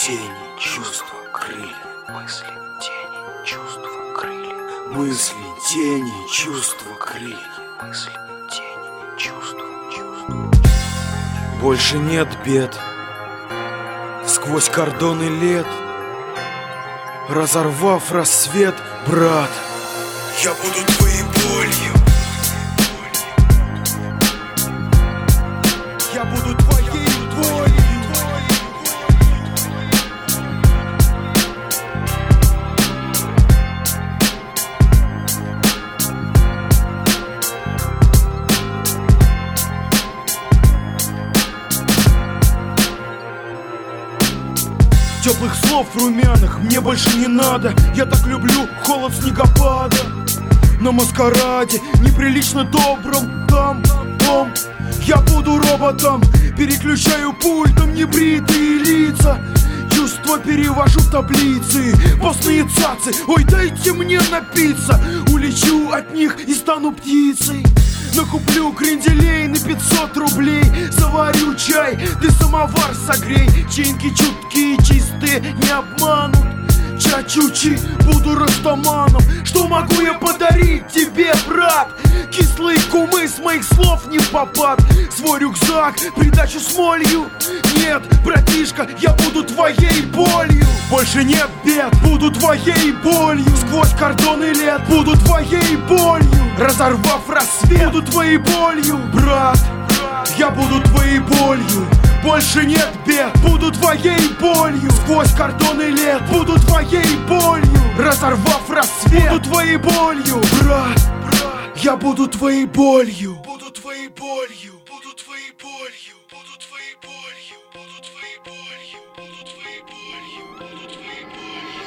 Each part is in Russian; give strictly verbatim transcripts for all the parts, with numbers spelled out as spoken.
тени, чувства, крылья. Мысли, тени, чувства, крылья. Мысли, тени, чувства, крылья. Мысли, тени, чувства, чувства. Больше нет бед. Сквозь кордоны лет, разорвав рассвет, брат, я буду твоей болью. Я буду твоей болью. Теплых слов румяных мне больше не надо. Я так люблю холод снегопада. На маскараде неприлично добром там, том. Я буду роботом, переключаю пультом небритые лица. Чувства перевожу в таблицы, постные цацы. Ой, дайте мне напиться. Улечу от них и стану птицей. Накуплю кренделей на пятьсот рублей. Заварю чай, ты самовар согрей. Чайнки чуткие, чистые, не обманут. Чачучи, буду растаманом. Что могу я подарить тебе, брат? Кислые кумы с моих слов не в попад. Свой рюкзак, придачу с молью. Нет, братишка, я буду твоей болью. Больше нет бед, буду твоей болью. Сквозь кордоны лет, буду твоей болью. Разорвав рассвет, буду твоей болью. Брат, я буду твоей болью. Больше нет бед, буду твоей болью. Сквозь кордоны лет, буду твоей болью. Разорвав рассвет, буду твоей болью. Брат, я буду твоей болью. Буду твоей болью. Буду твоей болью. Буду твоей болью. Буду твоей болью. Буду твоей болью. Буду твоей болью.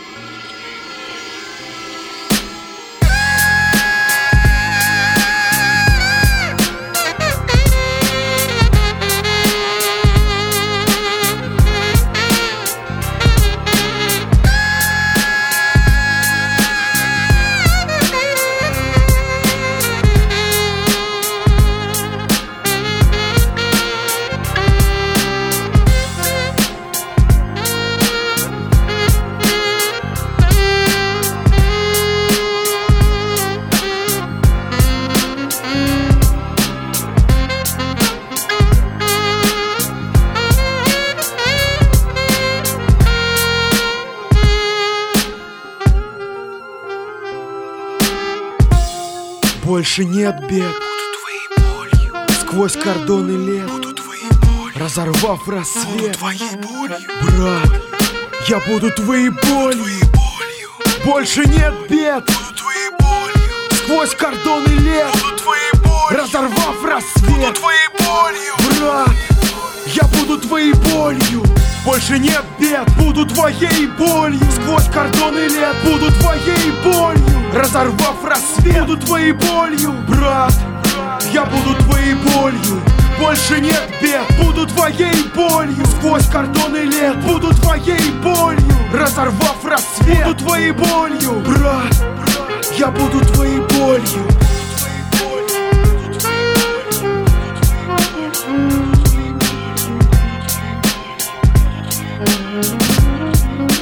Больше нет бед, Буду твоей болью. сквозь кордоны лет, Буду твоей болью. разорвав Буду рассвет. твоей болью. Брат, я буду твоей болью. Твоей болью. Больше нет бед, Буду твоей болью. сквозь кордоны лет, Буду твоей болью. разорвав Буду рассвет. твоей болью. Брат, я буду твоей болью. Больше нет бед, буду твоей болью. Сквозь кордоны лет, буду твоей болью. Разорвав рассвет, буду твоей болью. Брат, я буду твоей болью. Больше нет бед, буду твоей болью. Сквозь кордоны лет, буду твоей болью. Разорвав рассвет, буду твоей болью. Брат, я буду твоей болью. Thank you.